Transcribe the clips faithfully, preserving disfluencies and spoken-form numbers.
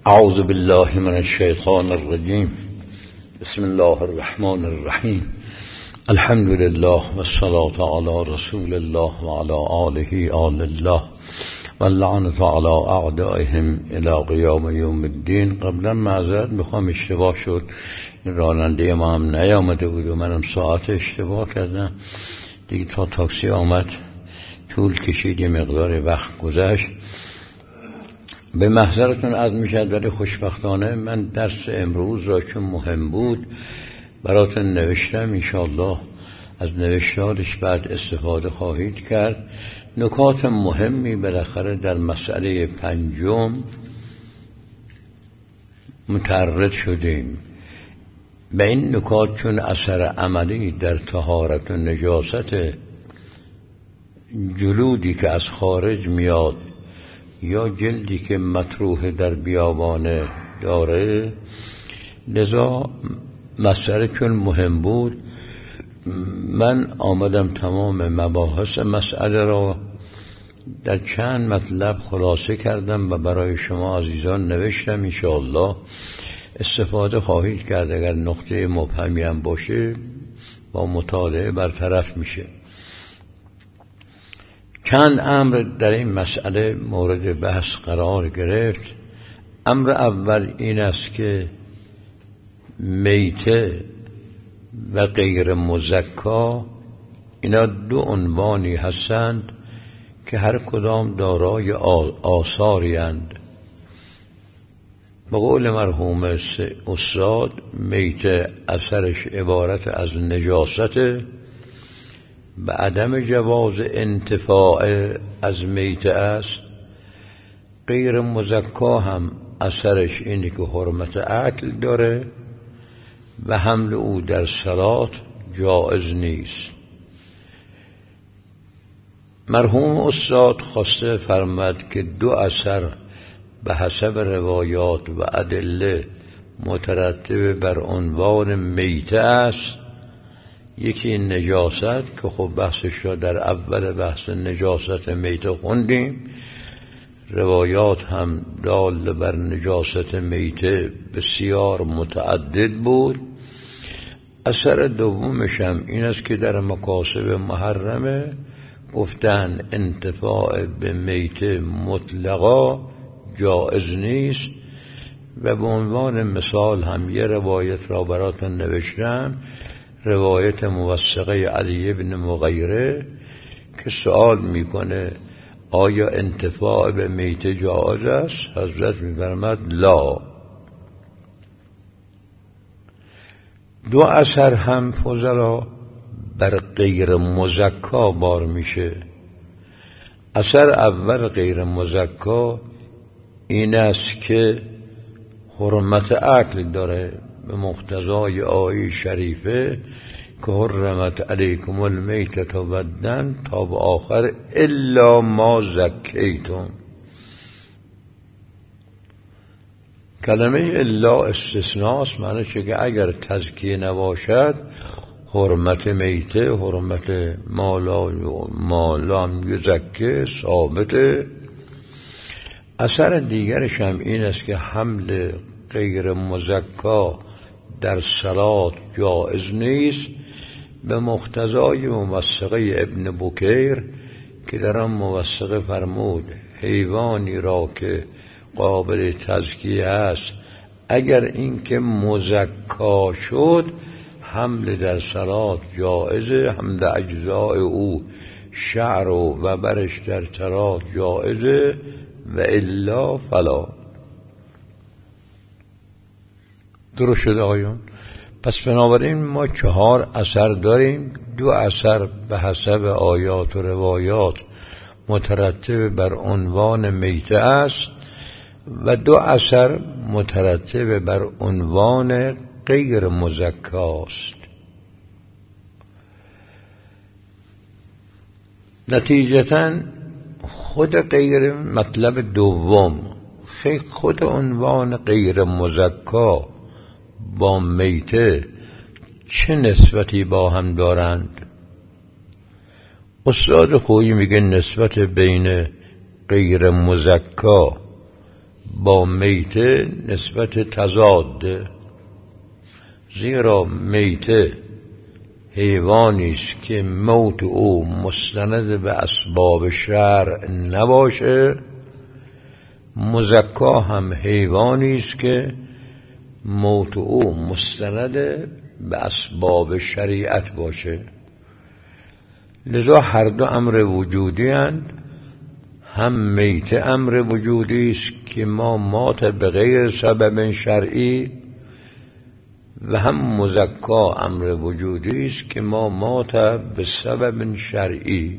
اعوذ بالله من الشیطان الرجیم. بسم الله الرحمن الرحیم. الحمد لله والصلاة علی رسول الله و علی آله آل الله و اللعنة علی اعدائهم الی قیام یوم الدین. قبلا معذرت میخوام، اشتباه شد، راننده ما هم نیامده بود و منم ساعت اشتباه کردم دیگه. تا تاکسی آمد طول کشید، یه مقدار وقت گذشت. به محضرتون عرض میشد، ولی خوشبختانه من درس امروز را چون مهم بود براتون نوشتم. انشاءالله از نوشتارش بعد استفاده خواهید کرد. نکات مهمی بالاخره در مسئله پنجم متعرض شدیم. به این نکات چون اثر عملی در طهارت و نجاست جلودی که از خارج میاد یا جلدی که مطروح در بیابانه داره، لذا مسئله چون مهم بود من آمدم تمام مباحث مسئله را در چند مطلب خلاصه کردم و برای شما عزیزان نوشتم. انشاءالله استفاده خواهید کرد. اگر نقطه مبهمی هم باشه با مطالعه برطرف میشه. چند امر در این مسئله مورد بحث قرار گرفت. امر اول این است که میته و غیر مزکا اینا دو عنوانی هستند که هر کدام دارای آثاری اند. به قول مرحوم استاد، میته اثرش عبارت از نجاست، به عدم جواز انتفاع از میته است. غیر مزکا هم اثرش اینه که حرمت اکل داره و حمل او در صلات جائز نیست. مرحوم استاد خواسته فرمد که دو اثر به حسب روایات و ادله مترتب بر عنوان میته است. یکی نجاست که خب بحثش را در اول بحث نجاست میته خوندیم. روایات هم دال بر نجاست میته بسیار متعدد بود. اثر دومش هم این است که در مکاسب محرمه گفتن انتفاع به میته مطلقا جائز نیست. و به عنوان مثال هم یه روایت را براتون نوشتم، روایت موثقه علی بن مغیره که سوال میکنه آیا انتفاع به میته جائز است؟ حضرت میفرماد لا. دو اثر هم فضلا بر غیر مزکا بار میشه. اثر اول غیر مزکا این است که حرمت اکل داره به مقتضای آیه شریفه که حرمت علیکم المیتة و الدم تا به آخر الا ما زکیتم. کلمه الا استثناست، معنی چه که اگر تزکیه نباشد حرمت میته، حرمت ما لم یزکه ثابته. اثر دیگرش هم این است که حمل غیر مزکا در صلات جائز نیست به مقتضای موثقه ابن بکیر که در آن موثقه فرمود حیوانی را که قابل تزکیه است اگر این که مزکا شد حمل در صلات جائزه، حمل اجزاء او شعر و برش در صلات جائزه و الا فلا. درست شد آقایون؟ پس بنابراین ما چهار اثر داریم. دو اثر به حسب آیات و روایات مترتب بر عنوان میته است و دو اثر مترتب بر عنوان غیر مزکاست. نتیجتاً خود غیر مطلب دوم، خود عنوان غیر مزکا با میته چه نسبتی با هم دارند؟ استاد خویی میگه نسبت بین غیر مزکا با میته نسبت تضاد، زیرا میته حیوانی است که موت او مستند به اسباب شرع نباشه، مزکا هم حیوانی است که موت او مستند به اسباب شریعت باشه. لذا هر دو امر وجودی اند. هم میته امر وجودی است که ما مات به غیر سبب شرعی، و هم مزکا امر وجودی است که ما مات به سبب شرعی.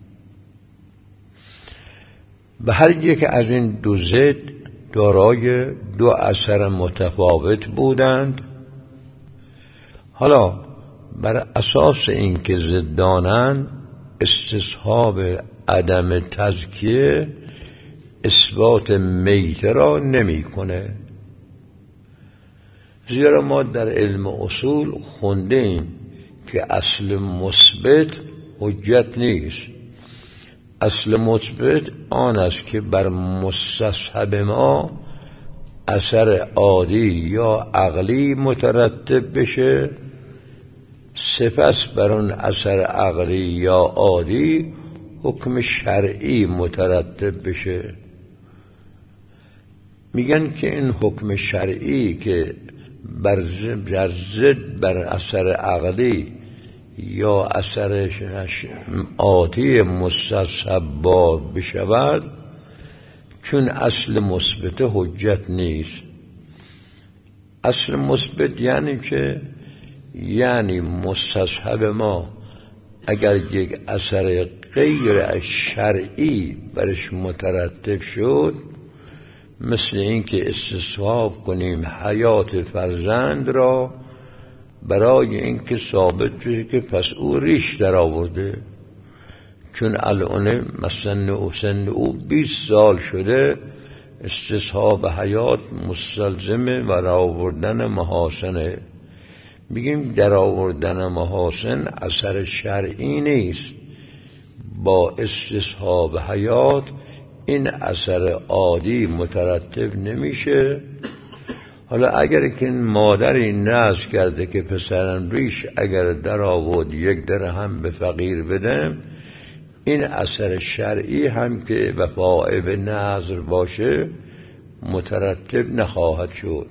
به هر یک از این دو ضد دارای دو اثر متفاوت بودند. حالا بر اساس اینکه ضدانند، استصحاب عدم تزکیه اثبات میته را نمی کنه. زیرا ما در علم اصول خوندیم که اصل مثبت حجت نیست. اصل مثبت آن است که بر مستصحب ما اثر عادی یا عقلی مترتب بشه، سپس بر اون اثر عقلی یا عادی حکم شرعی مترتب بشه. میگن که این حکم شرعی که بر ضد بر اثر عقلی یا اثر عادی مستصحب بار بشود، چون اصل مثبت حجت نیست. اصل مثبت یعنی که یعنی مستصحب ما اگر یک اثر غیر شرعی برش مترتب شد، مثل اینکه استصحاب کنیم حیات فرزند را برای اینکه ثابت بشه که پس او ریش در آورده، چون الان مثلا او سن او بیست سال شده، استصحاب حیات مستلزم در آوردن محاسنه. میگیم در آوردن محاسن اثر شرعی نیست، با استصحاب حیات این اثر عادی مترتب نمیشه. حالا اگر که مادری نذر کرده که پسرم ریش اگر در آورد یک درهم به فقیر بدم، این اثر شرعی هم که وفاء به نذر باشه مترتب نخواهد شد.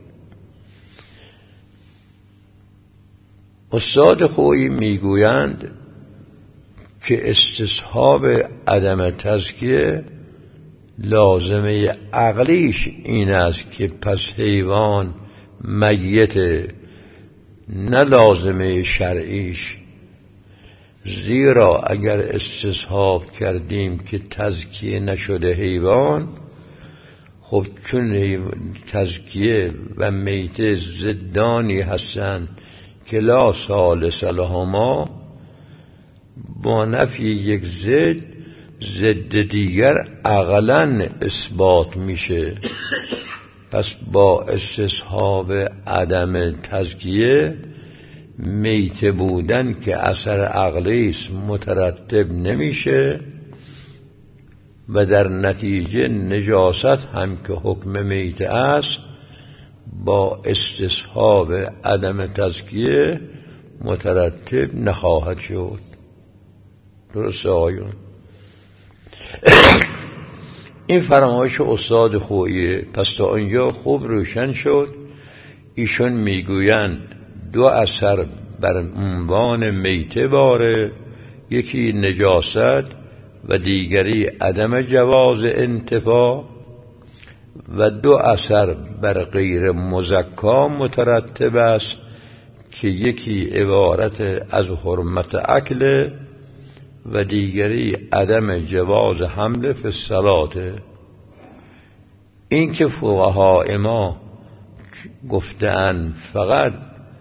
استاد خویی میگویند که استصحاب عدم تزکیه لازمه عقلیش این است که پس حیوان میت، نه لازمه شرعیش. زیرا اگر استصحاب کردیم که تزکیه نشده حیوان، خب چون تزکیه و میت ضدانی هستند که لا ثالث لهما، با نفی یک ضد ضد دیگر عقلاً اثبات میشه. پس با استصحاب عدم تزکیه میت بودن که اثر عقلی است مترتب نمیشه، و در نتیجه نجاست هم که حکم میت است با استصحاب عدم تزکیه مترتب نخواهد شد. درست آقایون؟ این فرمایش استاد خویی. پس تا اینجا خوب روشن شد. ایشون میگویند دو اثر بر عنوان میته باره، یکی نجاست و دیگری عدم جواز انتفاع، و دو اثر بر غیر مزکا مترتب است که یکی عبارت از حرمت اکل و دیگری عدم جواز حمل فی الصلاة. این که فقهای ما گفتند فقط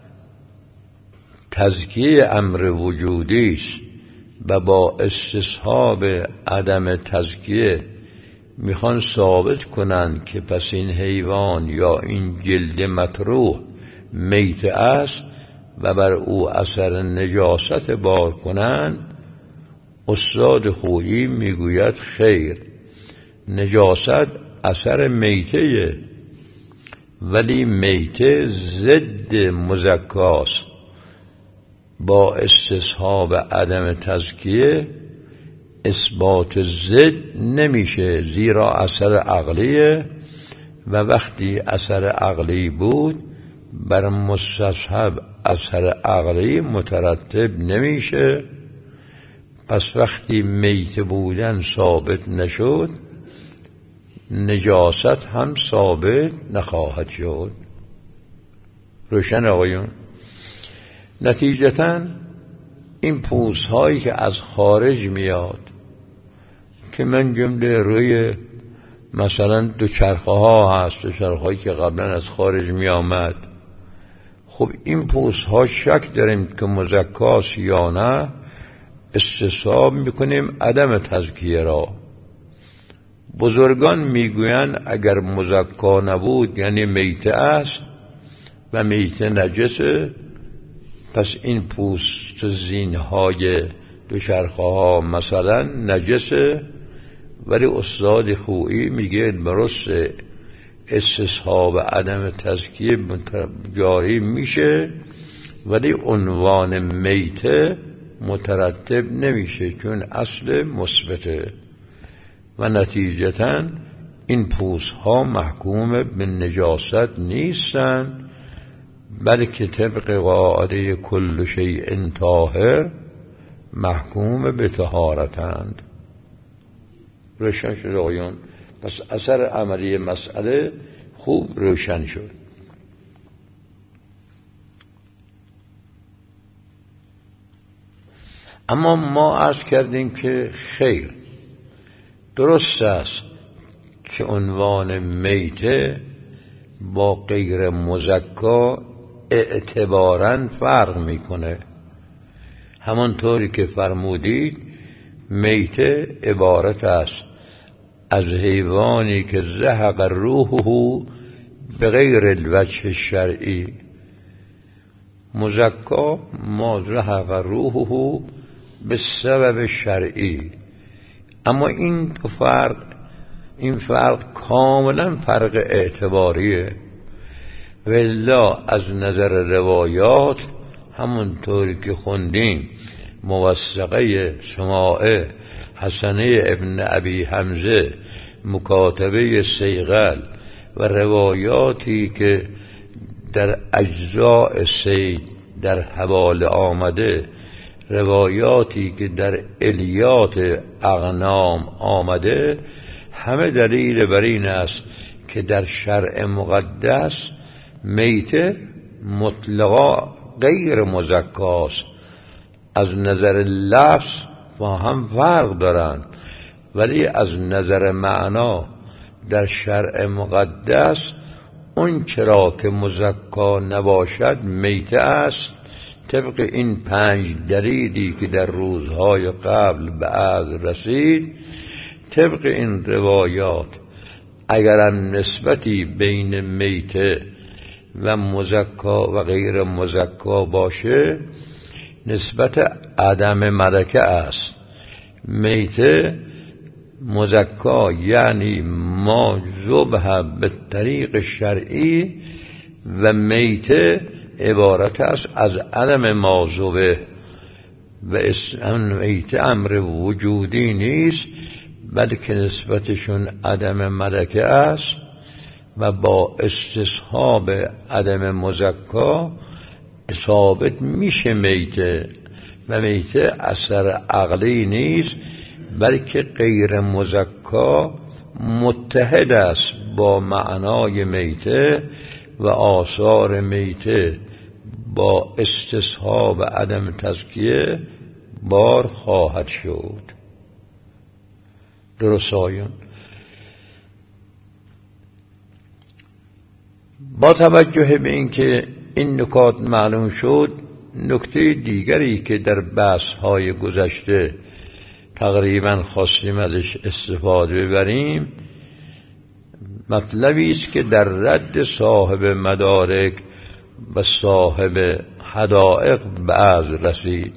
تزکیه امر وجودی است و با استصحاب عدم تزکیه میخوان ثابت کنند که پس این حیوان یا این جلد مطروح میت است و بر او اثر نجاست بار کنند، استاد خویی میگوید خیر، نجاست اثر میته، ولی میته ضد مزکاست. با استصحاب عدم تزکیه اثبات ضد نمیشه، زیرا اثر عقلیه و وقتی اثر عقلی بود بر مستصحب اثر عقلی مترتب نمیشه. پس وقتی میت بودن ثابت نشد، نجاست هم ثابت نخواهد شد. روشن آقایون؟ نتیجتاً این پوست هایی که از خارج میاد، که من جمله روی مثلا دو چرخه ها هست، دو چرخه هایی که قبلا از خارج می آمد، خب این پوست ها شک داریم که مزکاست یا نه، استصحاب میکنیم عدم تزکیه را. بزرگان میگویند اگر مزکا نبود یعنی میته است و میته نجسه، پس این پوست زینهای دوچرخه ها مثلا نجسه. ولی استاد خویی میگه درسته، استصحاب عدم تزکیه جاری میشه، ولی عنوان میته مترتب نمیشه چون اصل مثبته و نتیجتاً این پوست ها محکوم به نجاست نیستن، بلکه طبق قاعده کل شیء طاهر محکوم به طهارتند. روشن شد آقایون؟ پس اثر عملی مسئله خوب روشن شد. اما ما عرض کردیم که خیر، درست است که عنوان میته با غیر مزکا اعتباراً فرق میکنه. همانطوری که فرمودید میته عبارت است از حیوانی که زهق روحه به غیر الوجه الشرعی. مزکا ما زهق روحه به سبب شرعی. اما این فرق این فرق کاملا فرق اعتباریه. والله از نظر روایات همونطوری که خوندیم، موثقه سماعه حسنه ابن ابی حمزه، مکاتبه سیغل و روایاتی که در اجزاء سید در حواله آمده، روایاتی که در الیات اغنام آمده، همه دلیل بر این است که در شرع مقدس میته مطلقا غیر مزکاست. از نظر لفظ با هم فرق دارند، ولی از نظر معنا در شرع مقدس اون چرا که مزکا نباشد میته است. طبق این پنج دلیلی که در روزهای قبل به عرض رسید، طبق این روایات اگرم نسبتی بین میته و مزکا و غیر مزکا باشه، نسبت عدم ملکه است. میته مزکا یعنی ما ذبح به طریق شرعی و میته عبارت است از عدم ما ذبح و میته امر وجودی نیست، بلکه نسبتشون عدم ملکه است و با استصحاب عدم مزکا ثابت میشه میته. و میته اثر عقلی نیست، بلکه غیر مزکا متحد است با معنای میته و آثار میته با استصحاب عدم تزکیه بار خواهد شد. درست آیون؟ با توجه به اینکه این نکات معلوم شد، نکته دیگری که در بحث‌های گذشته تقریباً خواستیم ازش استفاده ببریم، مطلبی است که در رد صاحب مدارک و صاحب حدائق بعض رسید.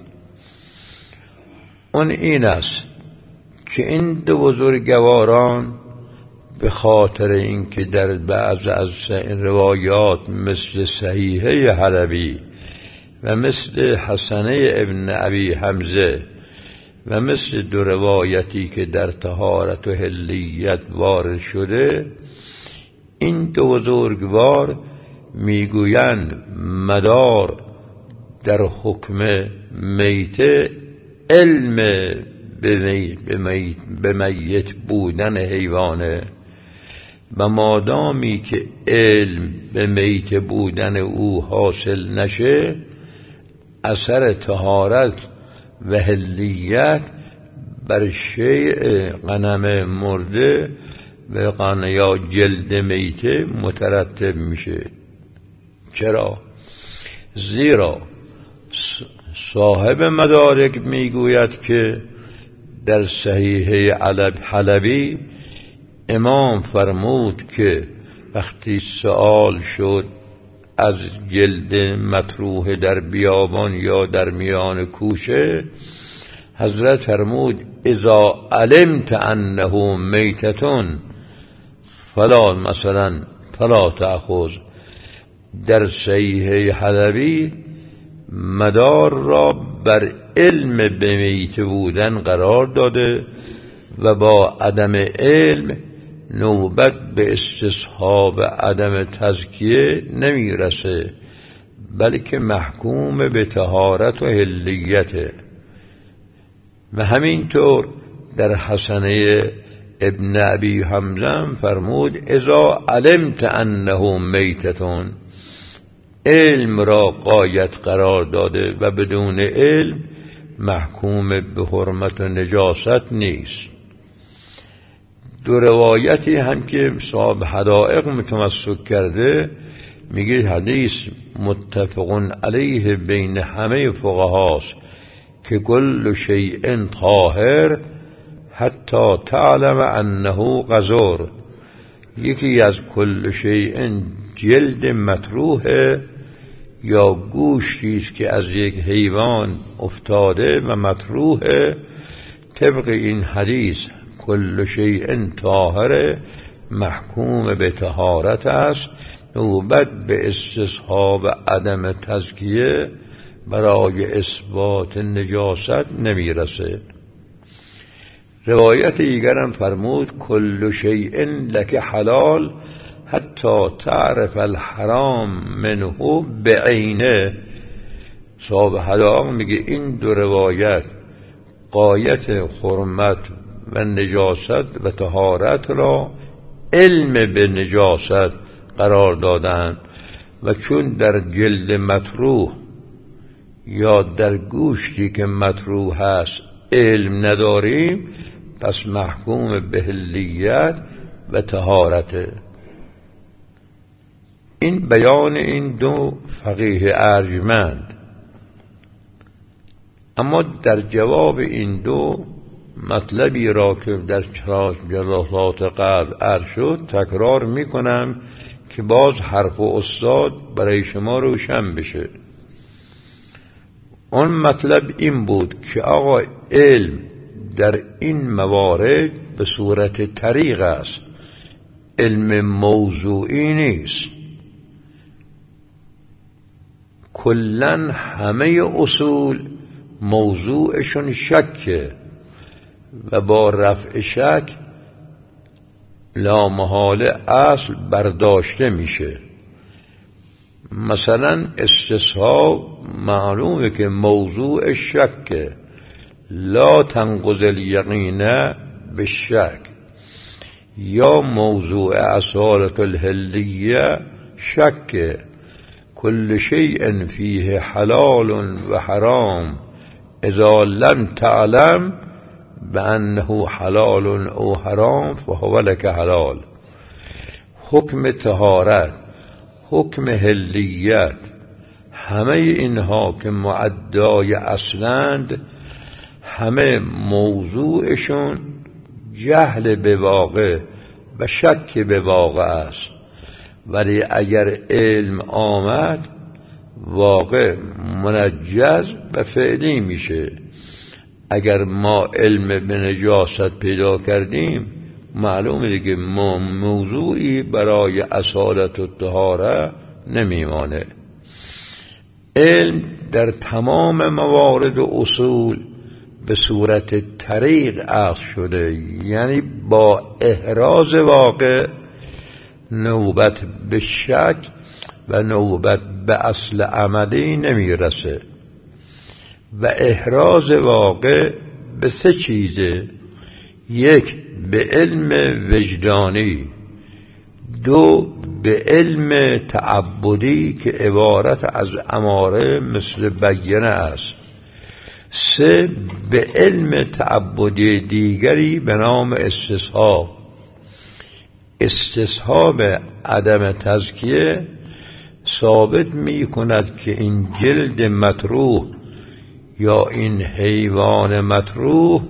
اون این است که این دو بزرگواران به خاطر اینکه در بعض از روایات مثل صحیحه حلبی و مثل حسنه ابن ابی حمزه و مثل دو روایتی که در طهارت و حلیت وارد شده، این دو بزرگوار میگویند مدار در حکم میته علم به میت بودن حیوانه و مادامی که علم به میت بودن او حاصل نشه، اثر طهارت و حلیت بر شیء غنم مرده و غن یا جلد میته مترتب میشه. چرا؟ زیرا صاحب مدارک میگوید که در صحیحه حلبی امام فرمود که وقتی سؤال شد از جلد مطروح در بیابان یا در میان کوشه، حضرت فرمود اذا علمت انه میتتون فلا مثلا فلا تأخذ. در صحیحه حلبی مدار را بر علم به میت بودن قرار داده و با عدم علم نوبت به استصحاب عدم تزکیه نمیرسه، بلکه محکوم به طهارت و حلیته. و همینطور در حسنه ابن ابی حمزه فرمود اذا علمت انه میتتون، علم را غایت قرار داده و بدون علم محکوم به حرمت و نجاست نیست. دو روایتی هم که صاحب حدائق متمسک کرده، میگه حدیث متفق علیه بین همه فقهاست که کل شیء طاهر حتی تعلم انه قذر. یکی از کل شیء جلد مطروح یا گوشتی است که از یک حیوان افتاده و مطروح. طبق این حدیث کل شیء طاهر محکوم به طهارت است، نوبت به استصحاب عدم تزکیه برای اثبات نجاست نمیرسه. روایت دیگرم فرمود کل شیء لک حلال حتی تعرف الحرام منه بعینه. صاحب حدائق میگه این دو روایت غایت حرمت و نجاست و طهارت را علم به نجاست قرار دادند و چون در جلد مطروح یا در گوشتی که مطروح هست علم نداریم، پس محکوم به حلیت و طهارته. این بیان این دو فقیه ارجمند. اما در جواب این دو مطلبی را که در جلسات قبل عرض شد تکرار میکنم که باز حرف و استاد برای شما روشن بشه. اون مطلب این بود که آقا علم در این موارد به صورت طریق است، علم موضوعی نیست. کلن همه اصول موضوعشون شکه و با رفع شک لا محاله اصل برداشته میشه. مثلا استصحاب معلومه که موضوع شکه، لا تنقض الیقین بالشک. یا موضوع اصالت الحلیه شکه، کل شیء فیه حلال و حرام اذا لم تعلم بأنه حلال او حرام فهو لك حلال. حکم طهارت، حکم حلیت، همه اینها که معدای اصلند، همه موضوعشون جهل به واقع و شک به واقع است. ولی اگر علم آمد واقع منجز و فعلی میشه. اگر ما علم به نجاست پیدا کردیم معلومه دیگه موضوعی برای اصالت و طهاره نمیمانه. علم در تمام موارد و اصول به صورت طریق اخذ شده، یعنی با احراز واقع نوبت به شک و نوبت به اصل عملی نمیرسه. و احراز واقع به سه چیزه: یک، به علم وجدانی، دو، به علم تعبدی که عبارت از اماره مثل بیانه است، سه، به علم تعبدی دیگری به نام استصحاب. استصحاب عدم تزکیه ثابت می کند که این جلد مطروح یا این حیوان مطروح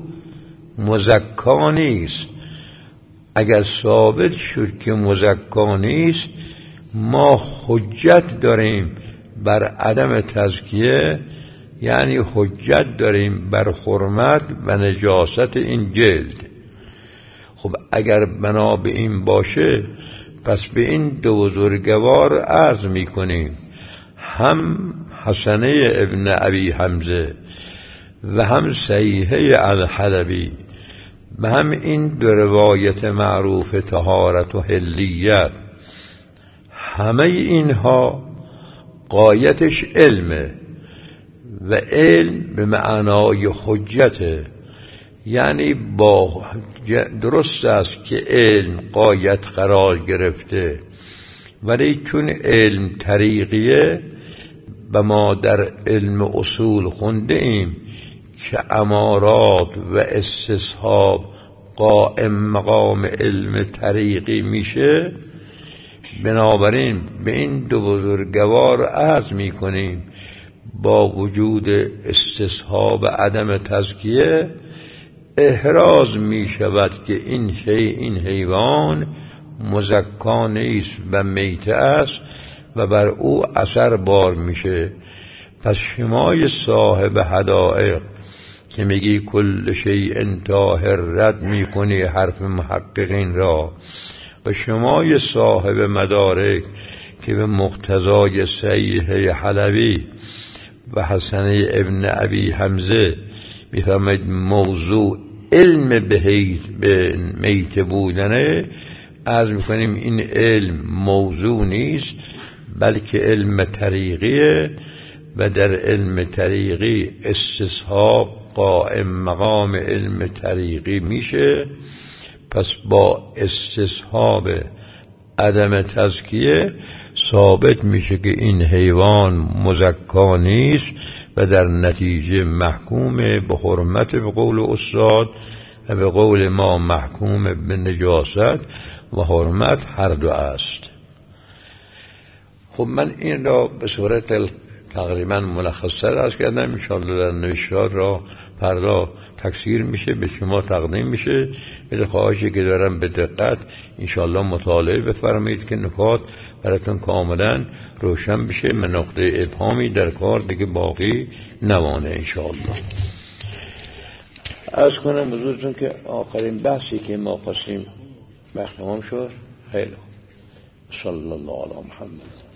مزکا نیست. اگر ثابت شد که مزکا نیست، ما حجت داریم بر عدم تزکیه، یعنی حجت داریم بر حرمت و نجاست این جلد. خب اگر بنا به این باشه، پس به این دو بزرگوار عرض می کنیم، هم حسنه ابن ابی حمزه و هم صحیحه الحلبی و هم این دو روایت معروف طهارت و حلیت، همه اینها غایتش علمه و علم به معنای حجته. یعنی با درست است که علم غایت قرار گرفته، ولی چون علم طریقیه و ما در علم اصول خونده ایم که امارات و استصحاب قائم مقام علم طریقی میشه، بنابراین به این دو بزرگوار عرض می کنیم با وجود استصحاب عدم تزکیه احراز می شود که این شی این حیوان مزکا نیست و میته است و بر او اثر بار میشه. پس شمای صاحب حدائق که میگی کل شیء طاهر رد میکنی حرف محققین را، و شمای صاحب مدارک که به مقتضای صحیحه حلبی و حسنه ابن ابی حمزه میفهمید موضوع علم به میت بودنه، عرض میکنیم این علم موضوع نیست بلکه علم طریقیه و در علم طریقی استصحاب قائم مقام علم طریقی میشه. پس با استصحاب عدم تزکیه ثابت میشه که این حیوان مزکا نیست و در نتیجه محکوم به حرمت به قول استاد و به قول ما محکوم به نجاست و حرمت هر دو است. خب من این را به صورت تقریبا ملخص‌تر عرض کردم، انشاءالله در نوشتار را فردا تکثیر میشه به شما تقدیم میشه. ولی خواهشی که دارم به دقت انشاءالله مطالعه بفرمایید که نکات براتون کاملا روشن بشه، من نقطه ابهامی در کار دیگه باقی نمانه انشاءالله. عرض کنم حضورتون که آخرین بحثی که ما خواستیم وقت تمام شد. خیلی صلی الله علی محمد.